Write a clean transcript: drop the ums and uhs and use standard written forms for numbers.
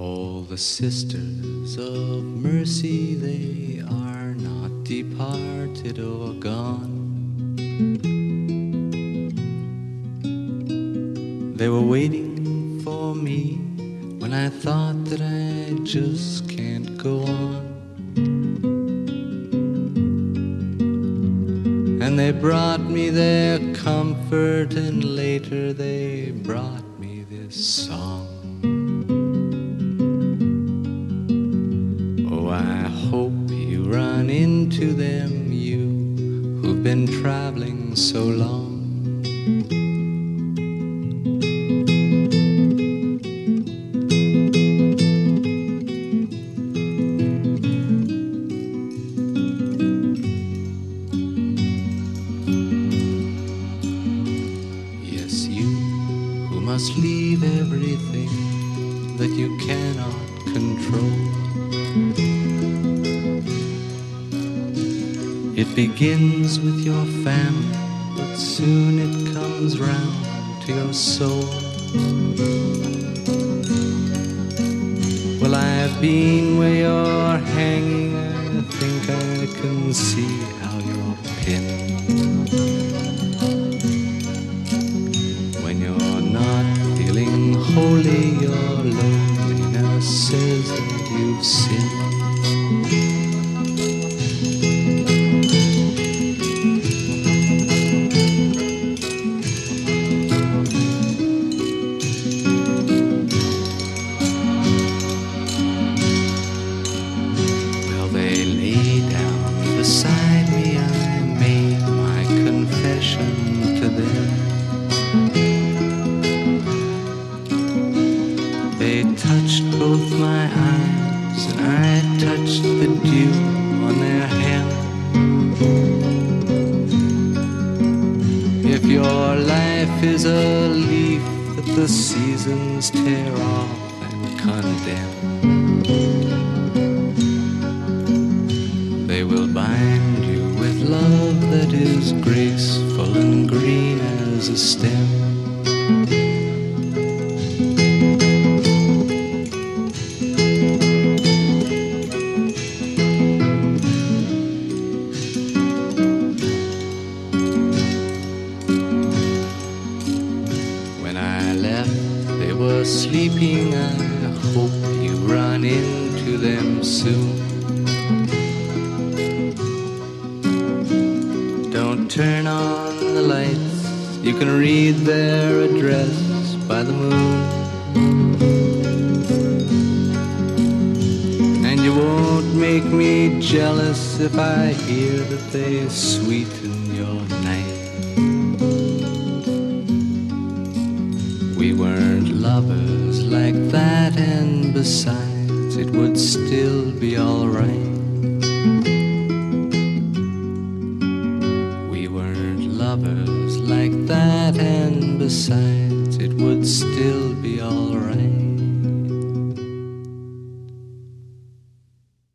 All the sisters of mercy, they are not departed or gone. They were waiting for me when I thought that I just can't go on. And they brought me their comfort, and later they brought me this song. Oh, I hope you run into them, you who've been traveling so long. Yes, you who must leave everything that you cannot control. It begins with your family, but soon it comes round to your soul. Well, I've been where you're hanging, I think I can see how you're pinned. When you're not feeling holy, your loneliness says that you've sinned. They lay down beside me, I made my confession to them. They touched both my eyes, and I touched the dew on their hem. If your life is a leaf that the seasons tear off and condemn, they will bind you with love that is graceful and green as a stem. When I left, they were sleeping. I hope you run into them soon. Don't turn on the lights, you can read their address by the moon. And you won't make me jealous if I hear that they sweeten your night. We weren't lovers like that, and besides, it would still be alright. Lovers like that, and besides, it would still